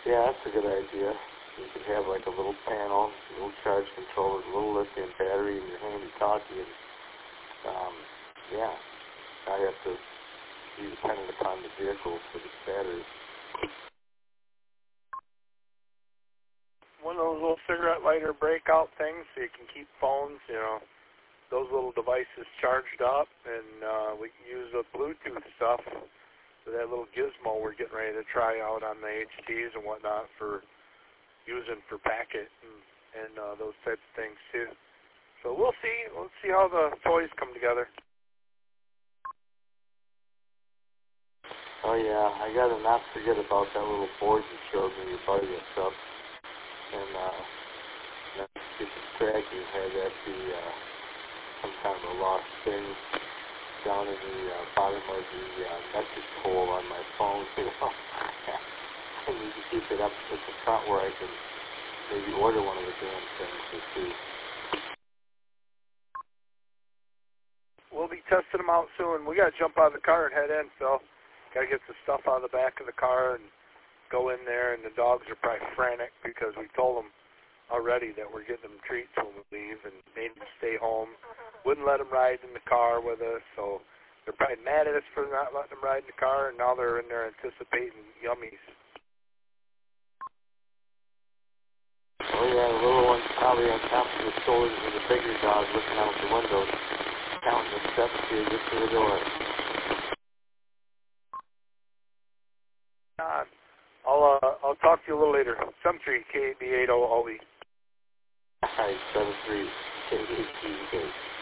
Yeah, that's a good idea. You could have like a little panel, a little charge controller, a little lithium battery, and your handy-talkie, and yeah, I have to be dependent upon the vehicle for the battery. One of those little cigarette lighter breakout things so you can keep phones, those little devices charged up, and we can use the Bluetooth stuff for that little gizmo we're getting ready to try out on the HTs and whatnot for using for packet and those types of things too. So we'll see how the toys come together. Oh yeah, I gotta not forget about that little board you showed me, your buddy and stuff. And that stupid tracking had that be some kind of a lost thing down in the bottom of the message hole on my phone. I need to keep it up to the front where I can maybe order one of the damn things to see. We'll be testing them out soon. We got to jump out of the car and head in, Phil. Got to get the stuff out of the back of the car and go in there, and the dogs are probably frantic because we told them already that we're getting them treats when we leave and made them stay home. Wouldn't let them ride in the car with us, so they're probably mad at us for not letting them ride in the car, and now they're in there anticipating yummies. Oh yeah, the little one's probably on top of the shoulders of the bigger dog looking out the window, counting the steps till you get to the door. I'll talk to you a little later. 73 KB80 Always. Alright, 73 KB.